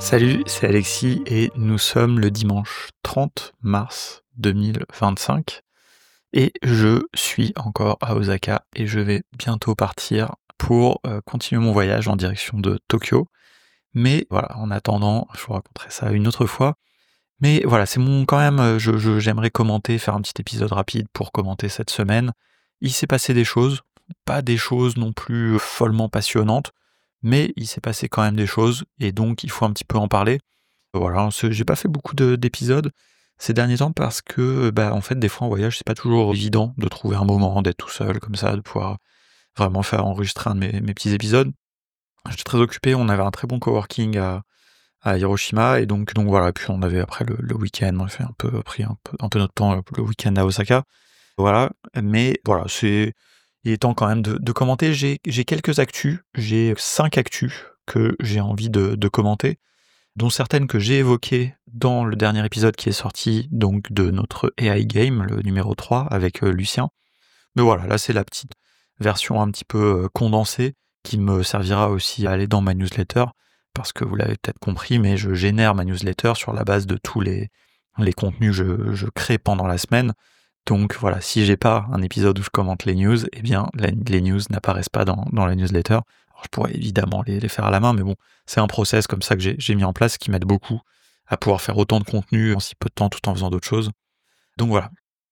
Salut, c'est Alexis et nous sommes le dimanche 30 mars 2025 et je suis encore à Osaka et je vais bientôt partir pour continuer mon voyage en direction de Tokyo. Mais voilà, en attendant, je vous raconterai ça une autre fois. Mais voilà, c'est quand même, j'aimerais commenter, faire un petit épisode rapide pour commenter cette semaine. Il s'est passé des choses, pas des choses non plus follement passionnantes, mais il s'est passé quand même des choses et donc il faut un petit peu en parler. Voilà, j'ai pas fait beaucoup d'épisodes ces derniers temps parce que, en fait, des fois en voyage, c'est pas toujours évident de trouver un moment, d'être tout seul comme ça, de pouvoir vraiment faire enregistrer un de mes petits épisodes. J'étais très occupé, on avait un très bon coworking à Hiroshima et donc voilà, puis on avait après le week-end, on a fait pris un peu notre temps, le week-end à Osaka. Voilà, mais voilà, il est temps quand même de commenter. J'ai quelques actus, j'ai 5 actus que j'ai envie de commenter, dont certaines que j'ai évoquées dans le dernier épisode qui est sorti, donc de notre AI Game, le numéro 3, avec Lucien. Mais voilà, là c'est la petite version un petit peu condensée, qui me servira aussi à aller dans ma newsletter, parce que vous l'avez peut-être compris, mais je génère ma newsletter sur la base de tous les contenus que je crée pendant la semaine. Donc voilà, si j'ai pas un épisode où je commente les news, eh bien les news n'apparaissent pas dans la newsletter. Alors, je pourrais évidemment les faire à la main, mais bon, c'est un process comme ça que j'ai mis en place qui m'aide beaucoup à pouvoir faire autant de contenu en si peu de temps tout en faisant d'autres choses. Donc voilà.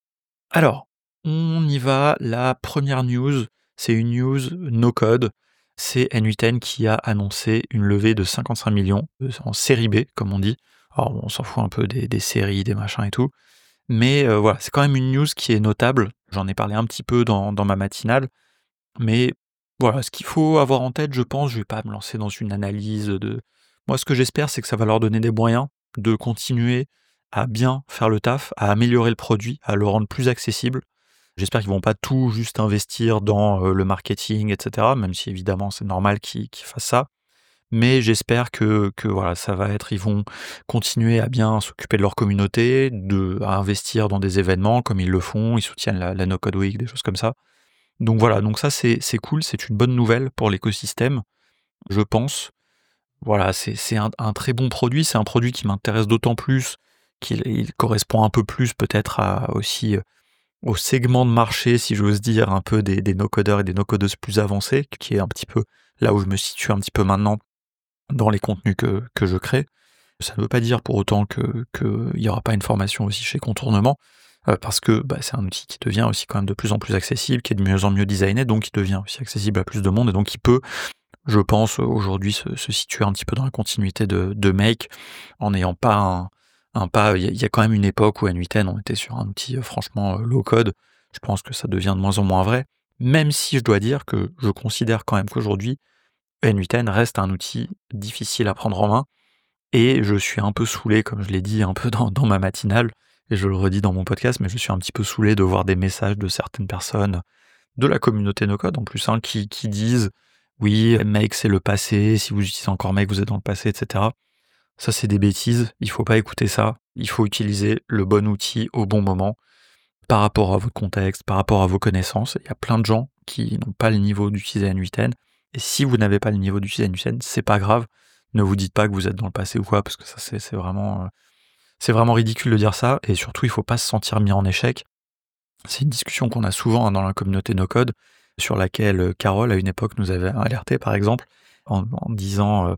Alors, on y va. La première news, c'est une news no code. C'est N8N qui a annoncé une levée de 55 millions en série B, comme on dit. Alors on s'en fout un peu des séries, des machins et tout. Mais voilà, c'est quand même une news qui est notable. J'en ai parlé un petit peu dans ma matinale. Mais voilà, ce qu'il faut avoir en tête, je pense, je vais pas me lancer dans une analyse de... Moi, ce que j'espère, c'est que ça va leur donner des moyens de continuer à bien faire le taf, à améliorer le produit, à le rendre plus accessible. J'espère qu'ils vont pas tout juste investir dans le marketing, etc., même si évidemment c'est normal qu'ils fassent ça. Mais j'espère que voilà, ça va être, ils vont continuer à bien s'occuper de leur communauté, à investir dans des événements comme ils le font, ils soutiennent la No Code Week, des choses comme ça. Donc voilà, donc ça c'est cool, c'est une bonne nouvelle pour l'écosystème, je pense. Voilà, c'est un très bon produit, c'est un produit qui m'intéresse d'autant plus qu'il correspond un peu plus peut-être aussi au segment de marché, si j'ose dire, un peu des no-codeurs et des no-codeuses plus avancés, qui est un petit peu là où je me situe un petit peu maintenant dans les contenus que je crée. Ça ne veut pas dire pour autant qu'il n'y aura pas une formation aussi chez Contournement, parce que c'est un outil qui devient aussi quand même de plus en plus accessible, qui est de mieux en mieux designé, donc qui devient aussi accessible à plus de monde, et donc qui peut, je pense, aujourd'hui se situer un petit peu dans la continuité de Make, en n'ayant pas un pas... Il y a quand même une époque où N8N, on était sur un outil franchement low-code. Je pense que ça devient de moins en moins vrai, même si je dois dire que je considère quand même qu'aujourd'hui, N8N reste un outil difficile à prendre en main, et je suis un peu saoulé, comme je l'ai dit un peu dans ma matinale, et je le redis dans mon podcast, mais je suis un petit peu saoulé de voir des messages de certaines personnes, de la communauté no-code en plus, qui disent « Oui, Make c'est le passé, si vous utilisez encore Make, vous êtes dans le passé, etc. » Ça c'est des bêtises, il faut pas écouter ça, il faut utiliser le bon outil au bon moment, par rapport à votre contexte, par rapport à vos connaissances. Il y a plein de gens qui n'ont pas le niveau d'utiliser N8N, et si vous n'avez pas le niveau d'utiliser N8N, c'est pas grave, ne vous dites pas que vous êtes dans le passé ou quoi, parce que ça c'est vraiment ridicule de dire ça, et surtout il faut pas se sentir mis en échec. C'est une discussion qu'on a souvent dans la communauté no-code, sur laquelle Carole à une époque nous avait alerté par exemple, en disant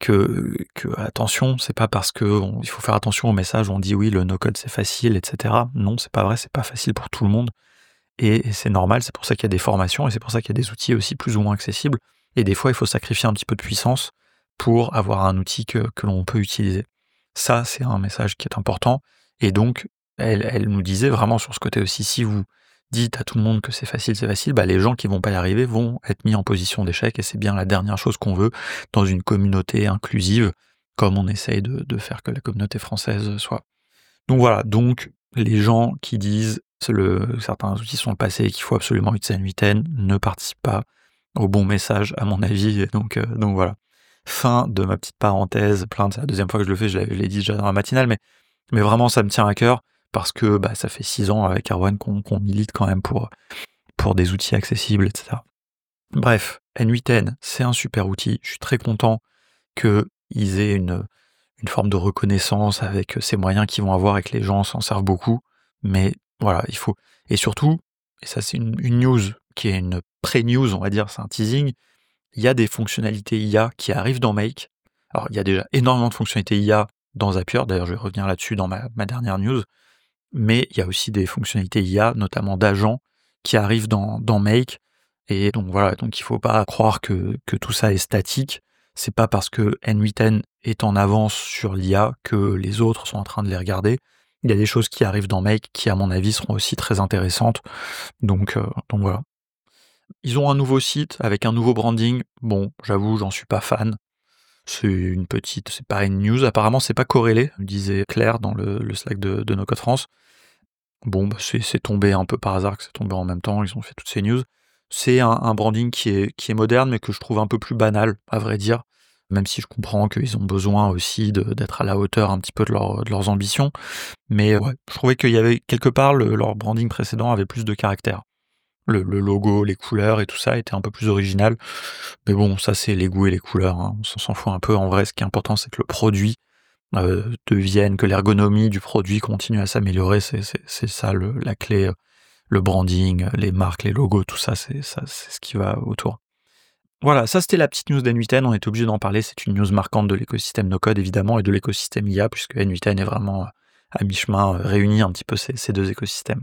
que attention, c'est pas parce que il faut faire attention au message où on dit oui le no-code c'est facile, etc. Non, c'est pas vrai, c'est pas facile pour tout le monde, et c'est normal, c'est pour ça qu'il y a des formations, et c'est pour ça qu'il y a des outils aussi plus ou moins accessibles, et des fois il faut sacrifier un petit peu de puissance pour avoir un outil que l'on peut utiliser. Ça, c'est un message qui est important, et donc elle nous disait vraiment sur ce côté aussi, si vous dites à tout le monde que c'est facile, les gens qui vont pas y arriver vont être mis en position d'échec, et c'est bien la dernière chose qu'on veut dans une communauté inclusive, comme on essaye de faire que la communauté française soit. Donc voilà, donc les gens qui disent certains outils sont passés et qu'il faut absolument utiliser N8N ne participent pas au bon message à mon avis, et donc voilà. Fin de ma petite parenthèse plainte, c'est la deuxième fois que je le fais, je l'ai dit déjà dans la matinale, mais vraiment ça me tient à cœur, parce que ça fait 6 ans avec Arwan qu'on milite quand même pour des outils accessibles, etc. Bref, N8N, c'est un super outil, je suis très content qu'ils aient une forme de reconnaissance avec ces moyens qu'ils vont avoir et que les gens s'en servent beaucoup. Mais voilà, il faut et surtout, et ça c'est une news qui est une pré-news, on va dire, c'est un teasing, il y a des fonctionnalités IA qui arrivent dans Make. Alors il y a déjà énormément de fonctionnalités IA dans Zapier, d'ailleurs je vais revenir là-dessus dans ma dernière news, mais il y a aussi des fonctionnalités IA, notamment d'agents, qui arrivent dans Make. Et donc voilà, donc il faut pas croire que tout ça est statique. C'est pas parce que N8N est en avance sur l'IA que les autres sont en train de les regarder. Il y a des choses qui arrivent dans Make qui, à mon avis, seront aussi très intéressantes. Donc voilà. Ils ont un nouveau site avec un nouveau branding. Bon, j'avoue, j'en suis pas fan. C'est pas une news. Apparemment, c'est pas corrélé, disait Claire dans le Slack de No Code France. Bon, bah, c'est tombé un peu par hasard que c'est tombé en même temps, ils ont fait toutes ces news. C'est un branding qui est moderne, mais que je trouve un peu plus banal, à vrai dire, même si je comprends qu'ils ont besoin aussi d'être à la hauteur un petit peu de leurs ambitions. Mais ouais, je trouvais qu'il y avait quelque part, leur branding précédent avait plus de caractère. Le logo, les couleurs et tout ça était un peu plus original. Mais bon, ça c'est les goûts et les couleurs, hein, on s'en fout un peu. En vrai, ce qui est important, c'est que le produit devienne, que l'ergonomie du produit continue à s'améliorer, c'est ça la clé, le branding, les marques, les logos, tout ça, c'est ce qui va autour. Voilà, ça c'était la petite news d'N8N, on était obligé d'en parler, c'est une news marquante de l'écosystème no-code évidemment et de l'écosystème IA, puisque N8N est vraiment à mi-chemin, réunit un petit peu ces deux écosystèmes.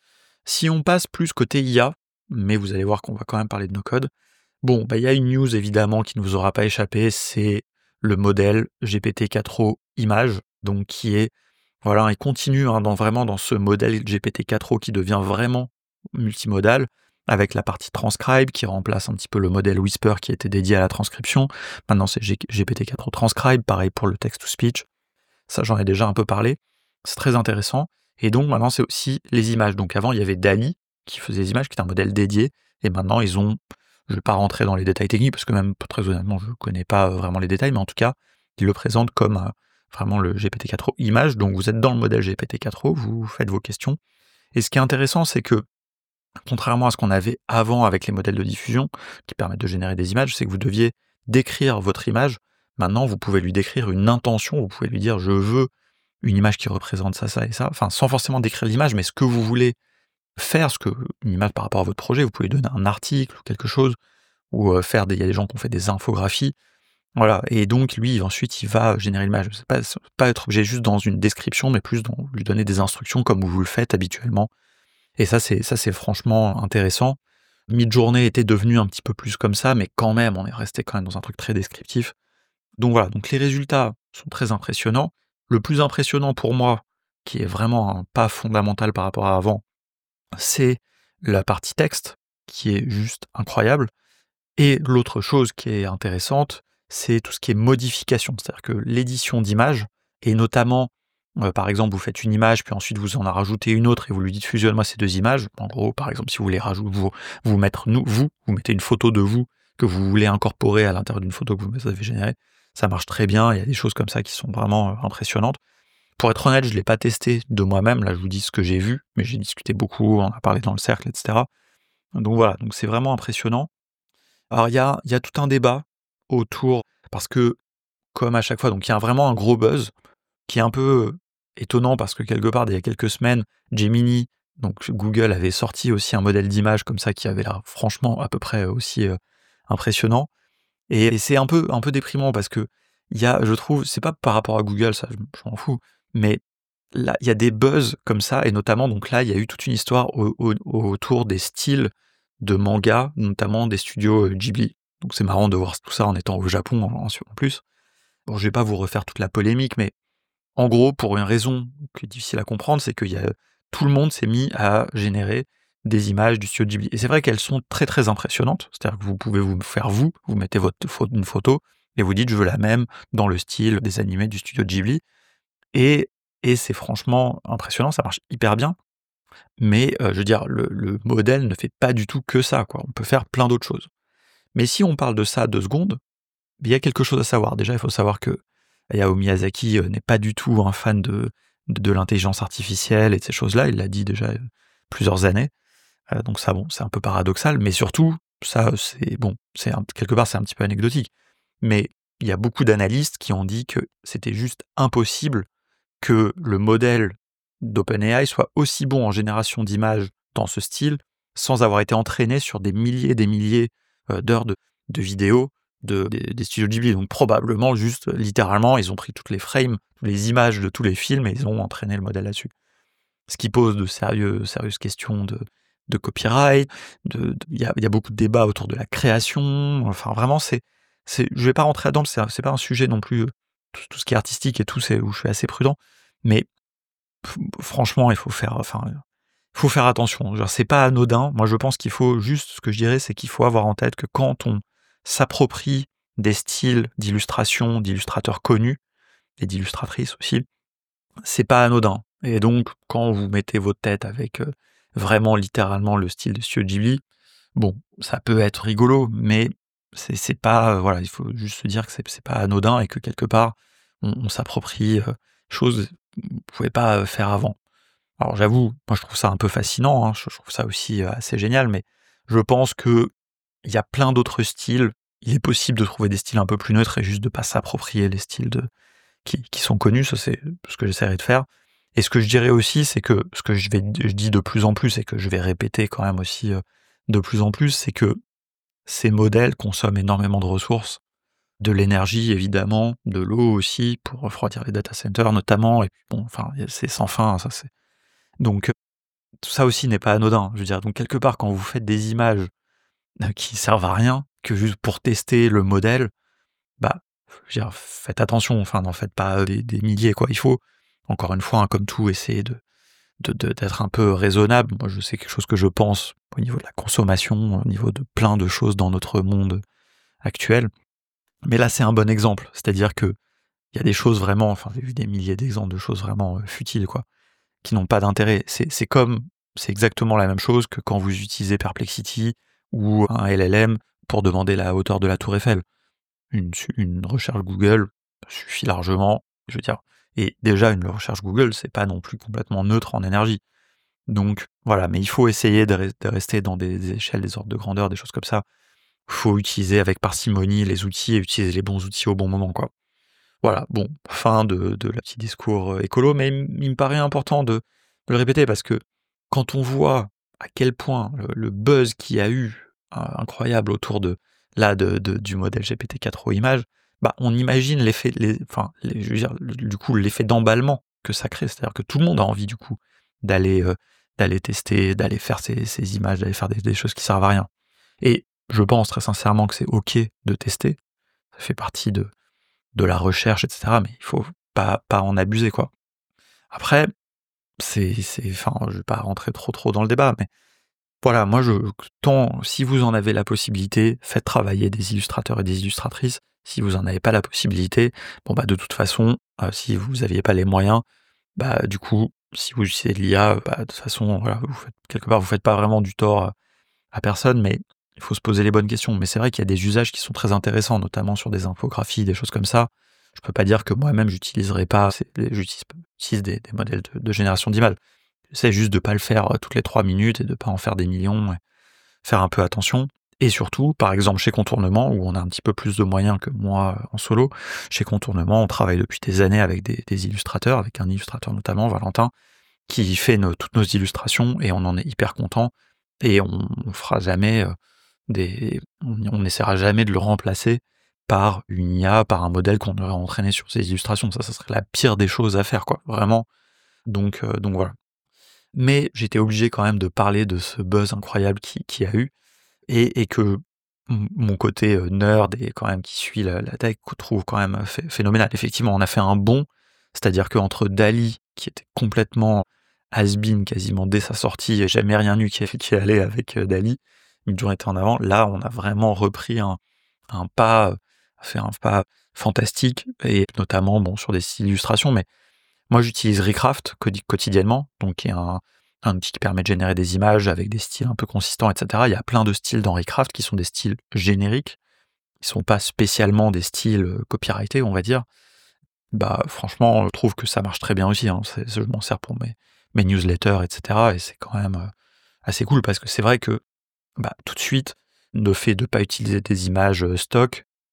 Si on passe plus côté IA, mais vous allez voir qu'on va quand même parler de no-code, bon, bah, il y a une news évidemment qui ne vous aura pas échappé, c'est le modèle GPT-4o image, donc qui est, voilà, il continue hein, vraiment dans ce modèle GPT-4o qui devient vraiment multimodal, avec la partie transcribe qui remplace un petit peu le modèle Whisper qui était dédié à la transcription. Maintenant c'est GPT-4o transcribe, pareil pour le text-to-speech. Ça j'en ai déjà un peu parlé, c'est très intéressant. Et donc maintenant c'est aussi les images. Donc avant il y avait DALL-E qui faisait des images, qui est un modèle dédié, et maintenant ils ont, je vais pas rentrer dans les détails techniques parce que même très honnêtement je connais pas vraiment les détails, mais en tout cas ils le présentent comme vraiment le GPT-4o image. Donc vous êtes dans le modèle GPT-4o, vous faites vos questions. Et ce qui est intéressant, c'est que contrairement à ce qu'on avait avant avec les modèles de diffusion qui permettent de générer des images, c'est que vous deviez décrire votre image. Maintenant, vous pouvez lui décrire une intention, vous pouvez lui dire je veux une image qui représente ça, ça et ça. Enfin, sans forcément décrire l'image, mais ce que vous voulez faire, une image par rapport à votre projet, vous pouvez lui donner un article ou quelque chose, ou il y a des gens qui ont fait des infographies. Voilà, et donc lui, ensuite, il va générer l'image. C'est pas être obligé juste dans une description, mais plus dans lui donner des instructions comme vous le faites habituellement. Et ça, c'est franchement intéressant. Midjourney était devenu un petit peu plus comme ça, mais quand même, on est resté quand même dans un truc très descriptif. Donc voilà, donc les résultats sont très impressionnants. Le plus impressionnant pour moi, qui est vraiment un pas fondamental par rapport à avant, c'est la partie texte, qui est juste incroyable. Et l'autre chose qui est intéressante, c'est tout ce qui est modification. C'est-à-dire que l'édition d'images, et notamment, par exemple, vous faites une image, puis ensuite vous en rajoutez une autre et vous lui dites fusionne-moi ces deux images. En gros, par exemple, si vous voulez rajouter, vous mettez une photo de vous que vous voulez incorporer à l'intérieur d'une photo que vous avez générée. Ça marche très bien. Il y a des choses comme ça qui sont vraiment impressionnantes. Pour être honnête, je ne l'ai pas testé de moi-même. Là, je vous dis ce que j'ai vu, mais j'ai discuté beaucoup, on a parlé dans le cercle, etc. Donc voilà, donc c'est vraiment impressionnant. Alors il y a tout un débat autour, parce que, comme à chaque fois, donc il y a vraiment un gros buzz qui est un peu étonnant parce que quelque part, il y a quelques semaines, Gemini, donc Google avait sorti aussi un modèle d'image comme ça qui avait l'air franchement à peu près aussi impressionnant. Et c'est un peu déprimant parce que je trouve, c'est pas par rapport à Google, ça, je m'en fous, mais là, il y a des buzz comme ça, et notamment, donc là, il y a eu toute une histoire autour des styles de manga, notamment des studios Ghibli. Donc c'est marrant de voir tout ça en étant au Japon en plus. Bon, je vais pas vous refaire toute la polémique, mais en gros, pour une raison qui est difficile à comprendre, c'est que tout le monde s'est mis à générer des images du studio Ghibli. Et c'est vrai qu'elles sont très très impressionnantes. C'est-à-dire que vous pouvez vous faire vous mettez une photo et vous dites je veux la même dans le style des animés du studio Ghibli. Et, et c'est franchement impressionnant, ça marche hyper bien. Mais je veux dire, le modèle ne fait pas du tout que ça, quoi. On peut faire plein d'autres choses. Mais si on parle de ça 2 secondes, il y a quelque chose à savoir. Déjà, il faut savoir que Hayao Miyazaki n'est pas du tout un fan de l'intelligence artificielle et de ces choses-là. Il l'a dit déjà plusieurs années. Donc ça, bon, c'est un peu paradoxal, mais surtout, ça, c'est bon, quelque part, c'est un petit peu anecdotique. Mais il y a beaucoup d'analystes qui ont dit que c'était juste impossible que le modèle d'OpenAI soit aussi bon en génération d'images dans ce style, sans avoir été entraîné sur des milliers et des milliers d'heures de vidéos des studios Ghibli. Donc probablement juste, littéralement, ils ont pris toutes les frames, les images de tous les films et ils ont entraîné le modèle là-dessus. Ce qui pose de sérieuses questions de copyright, il y a beaucoup de débats autour de la création, enfin vraiment je vais pas rentrer là-dedans, c'est pas un sujet non plus, tout ce qui est artistique et tout, c'est où je suis assez prudent, mais franchement, il faut faire attention. Genre, c'est pas anodin. Moi, je pense qu'il faut juste, ce que je dirais, c'est qu'il faut avoir en tête que quand on s'approprie des styles d'illustration, d'illustrateurs connus, et d'illustratrices aussi, c'est pas anodin. Et donc, quand vous mettez votre tête avec vraiment littéralement le style de Studio Ghibli, bon, ça peut être rigolo, mais c'est pas, voilà, il faut juste se dire que c'est pas anodin et que quelque part, on s'approprie choses que vous pouvez pas faire avant. Alors j'avoue, moi je trouve ça un peu fascinant, hein, je trouve ça aussi assez génial, mais je pense que il y a plein d'autres styles. Il est possible de trouver des styles un peu plus neutres et juste de pas s'approprier les styles qui sont connus, ça c'est ce que j'essaierai de faire. Et ce que je dirais aussi, c'est que ce que je dis de plus en plus et que je vais répéter quand même aussi de plus en plus, c'est que ces modèles consomment énormément de ressources, de l'énergie évidemment, de l'eau aussi pour refroidir les data centers notamment, et puis bon, enfin c'est sans fin, ça c'est. Donc tout ça aussi n'est pas anodin. Je veux dire, donc quelque part quand vous faites des images qui servent à rien, que juste pour tester le modèle, bah, je veux dire, faites attention, enfin, n'en faites pas des milliers, quoi. Il faut, encore une fois, hein, comme tout, essayer d'être un peu raisonnable. Moi, je sais quelque chose que je pense au niveau de la consommation, au niveau de plein de choses dans notre monde actuel. Mais là, c'est un bon exemple. C'est-à-dire que il y a des choses vraiment, enfin, j'ai vu des milliers d'exemples de choses vraiment futiles, quoi, qui n'ont pas d'intérêt. C'est exactement la même chose que quand vous utilisez Perplexity ou un LLM pour demander la hauteur de la tour Eiffel. Une recherche Google suffit largement, je veux dire. Et déjà, une recherche Google, c'est pas non plus complètement neutre en énergie. Donc voilà, mais il faut essayer de rester dans des échelles, des ordres de grandeur, des choses comme ça. Il faut utiliser avec parcimonie les outils et utiliser les bons outils au bon moment, quoi. Voilà, bon, fin de la petit discours écolo, mais il me paraît important de le répéter parce que quand on voit à quel point le buzz qu'il y a eu incroyable autour du modèle GPT-4 images, bah on imagine je veux dire, du coup l'effet d'emballement que ça crée, c'est-à-dire que tout le monde a envie du coup d'aller d'aller tester, d'aller faire ces images, d'aller faire des choses qui servent à rien. Et je pense très sincèrement que c'est ok de tester, ça fait partie de la recherche, etc. Mais il faut pas en abuser, quoi. Après, enfin, je vais pas rentrer trop dans le débat, mais voilà, moi, si vous en avez la possibilité, faites travailler des illustrateurs et des illustratrices. Si vous en avez pas la possibilité, bon, bah, de toute façon, si vous aviez pas les moyens, bah, du coup, si vous utilisez de l'IA, bah, de toute façon, voilà, vous faites pas vraiment du tort à personne, mais il faut se poser les bonnes questions. Mais c'est vrai qu'il y a des usages qui sont très intéressants, notamment sur des infographies, des choses comme ça. Je peux pas dire que moi-même j'utiliserai pas, j'utilise des modèles de génération d'images. J'essaie juste de pas le faire toutes les 3 minutes et de pas en faire des millions, et faire un peu attention. Et surtout, par exemple, chez Contournement, où on a un petit peu plus de moyens que moi en solo, chez Contournement, on travaille depuis des années avec des illustrateurs, avec un illustrateur notamment, Valentin, qui fait toutes nos illustrations, et on en est hyper content. Et on fera jamais on n'essaiera jamais de le remplacer par une IA, par un modèle qu'on aurait entraîné sur ces illustrations. Ça serait la pire des choses à faire, quoi, vraiment. Donc voilà. Mais j'étais obligé quand même de parler de ce buzz incroyable qui a eu, et que mon côté nerd et quand même qui suit la tech trouve quand même phénoménal. Effectivement, on a fait un bond, c'est-à-dire qu'entre DALL-E, qui était complètement has-been quasiment dès sa sortie, et jamais rien eu qui allait avec DALL-E, une journée en avant, là on a vraiment repris un pas, fait un pas fantastique, et notamment bon sur des styles d'illustration, mais moi j'utilise Recraft quotidiennement, donc qui est un outil qui permet de générer des images avec des styles un peu consistants, etc. Il y a plein de styles dans Recraft qui sont des styles génériques, qui sont pas spécialement des styles copyrightés, on va dire. Bah franchement, je trouve que ça marche très bien aussi, hein. Je m'en sers pour mes newsletters, etc. Et c'est quand même assez cool parce que c'est vrai que bah, tout de suite, le fait de pas utiliser des images stock,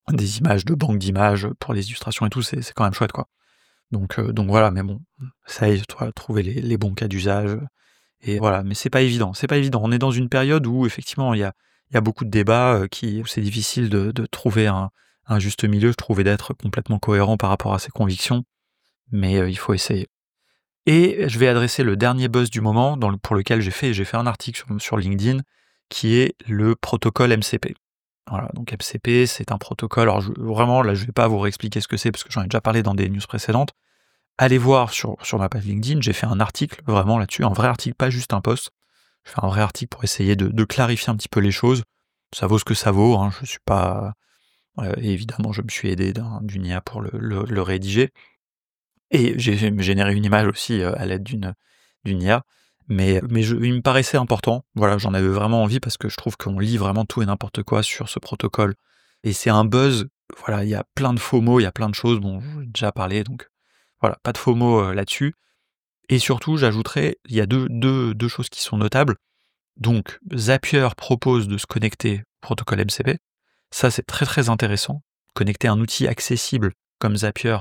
des images de banque d'images pour les illustrations et tout, c'est quand même chouette, quoi. Donc voilà, mais bon, ça y est, toi, trouver les bons cas d'usage, et voilà, mais c'est pas évident, c'est pas évident. On est dans une période où effectivement il y a beaucoup de débats, où c'est difficile de trouver un juste milieu, je trouve, et d'être complètement cohérent par rapport à ses convictions, mais il faut essayer. Et je vais adresser le dernier buzz du moment pour lequel j'ai fait un article sur LinkedIn, qui est le protocole MCP. Voilà, donc MCP, c'est un protocole. Alors vraiment, là, je vais pas vous réexpliquer ce que c'est, parce que j'en ai déjà parlé dans des news précédentes. Allez voir sur ma page LinkedIn, j'ai fait un article vraiment là-dessus, un vrai article, pas juste un post. Je fais un vrai article pour essayer de clarifier un petit peu les choses. Ça vaut ce que ça vaut, hein, je suis pas... évidemment, je me suis aidé d'une IA pour le rédiger. Et j'ai généré une image aussi, à l'aide d'une IA, mais il me paraissait important. Voilà, j'en avais vraiment envie parce que je trouve qu'on lit vraiment tout et n'importe quoi sur ce protocole, et c'est un buzz. Voilà, il y a plein de faux mots, il y a plein de choses dont j'ai déjà parlé, donc voilà, pas de faux mots, là-dessus. Et surtout, j'ajouterais, il y a deux choses qui sont notables. Donc Zapier propose de se connecter au protocole MCP. Ça, c'est très, très intéressant. Connecter un outil accessible comme Zapier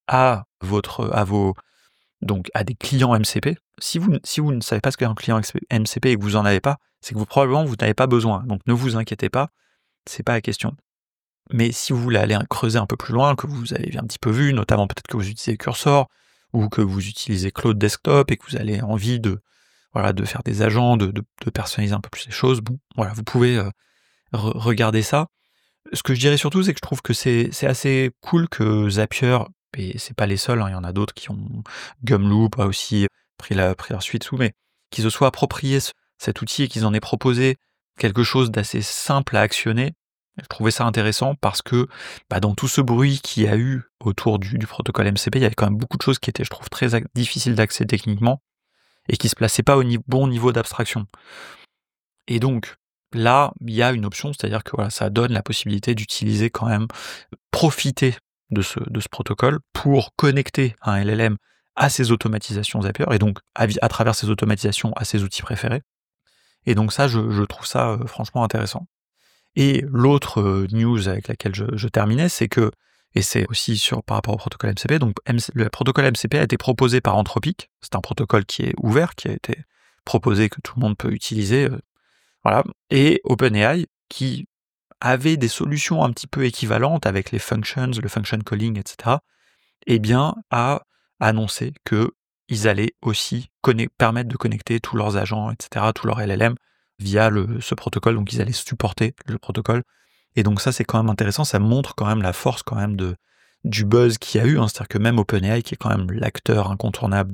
à des clients MCP. Si vous ne savez pas ce qu'est un client MCP et que vous en avez pas, c'est que probablement vous n'avez pas besoin. Donc ne vous inquiétez pas, c'est pas la question. Mais si vous voulez aller creuser un peu plus loin, que vous avez un petit peu vu, notamment peut-être que vous utilisez Cursor ou que vous utilisez Cloud Desktop et que vous avez envie de faire des agents, de personnaliser un peu plus les choses, bon, voilà, vous pouvez regarder ça. Ce que je dirais surtout, c'est que je trouve que c'est assez cool que Zapier, et c'est pas les seuls, hein, il y en a d'autres qui ont... Gumloop a aussi pris leur suite tout, mais qu'ils se soient appropriés cet outil et qu'ils en aient proposé quelque chose d'assez simple à actionner. Je trouvais ça intéressant parce que dans tout ce bruit qu'il y a eu autour du protocole MCP, il y avait quand même beaucoup de choses qui étaient, je trouve, très difficiles d'accès techniquement et qui se plaçaient pas au bon niveau d'abstraction. Et donc, là, il y a une option, c'est-à-dire que voilà, ça donne la possibilité d'utiliser quand même, profiter de ce protocole pour connecter un LLM à ses automatisations Zapier, et donc à travers ces automatisations à ses outils préférés. Et donc ça, je trouve ça franchement intéressant. Et l'autre news avec laquelle je terminais, c'est que, et c'est aussi par rapport au protocole MCP, donc le protocole MCP a été proposé par Anthropic, c'est un protocole qui est ouvert, qui a été proposé, que tout le monde peut utiliser, voilà, et OpenAI, qui avait des solutions un petit peu équivalentes avec les functions, le function calling, etc., eh bien, a annoncé qu'ils allaient aussi permettre de connecter tous leurs agents, etc., tous leurs LLM, via ce protocole, donc ils allaient supporter le protocole. Et donc ça, c'est quand même intéressant, ça montre quand même la force quand même du buzz qu'il y a eu, hein, c'est-à-dire que même OpenAI, qui est quand même l'acteur incontournable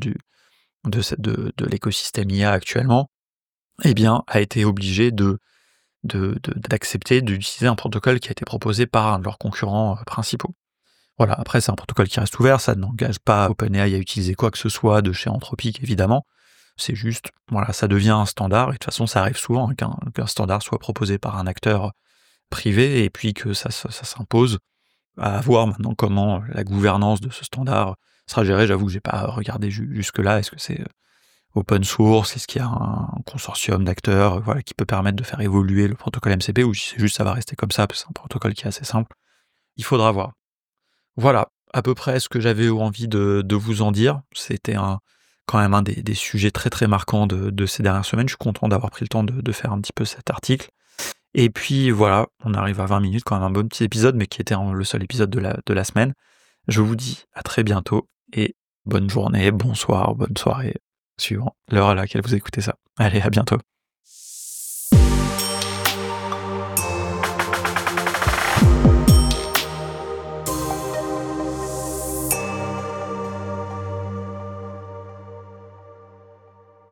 de l'écosystème IA actuellement, eh bien, a été obligé d'accepter d'utiliser un protocole qui a été proposé par un de leurs concurrents principaux. Voilà, après c'est un protocole qui reste ouvert, ça n'engage pas OpenAI à utiliser quoi que ce soit de chez Anthropic, évidemment. C'est juste, voilà, ça devient un standard, et de toute façon ça arrive souvent, hein, qu'un standard soit proposé par un acteur privé et puis que ça s'impose. À voir maintenant comment la gouvernance de ce standard sera gérée. J'avoue que j'ai pas regardé jusque-là. Est-ce que c'est open source? Est-ce qu'il y a un consortium d'acteurs, voilà, qui peut permettre de faire évoluer le protocole MCP, ou si c'est juste ça va rester comme ça, parce que c'est un protocole qui est assez simple? Il faudra voir. Voilà, à peu près ce que j'avais envie de vous en dire. C'était quand même un des sujets très très marquants de ces dernières semaines. Je suis content d'avoir pris le temps de faire un petit peu cet article. Et puis voilà, on arrive à 20 minutes, quand même un bon petit épisode, mais qui était le seul épisode de la semaine. Je vous dis à très bientôt, et bonne journée, bonsoir, bonne soirée, suivant l'heure à laquelle vous écoutez ça. Allez, à bientôt.